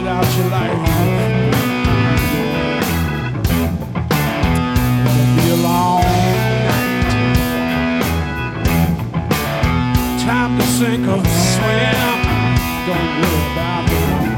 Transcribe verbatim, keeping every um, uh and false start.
get out your life. It'll be a long night. Time to sink or swim. Don't worry about it.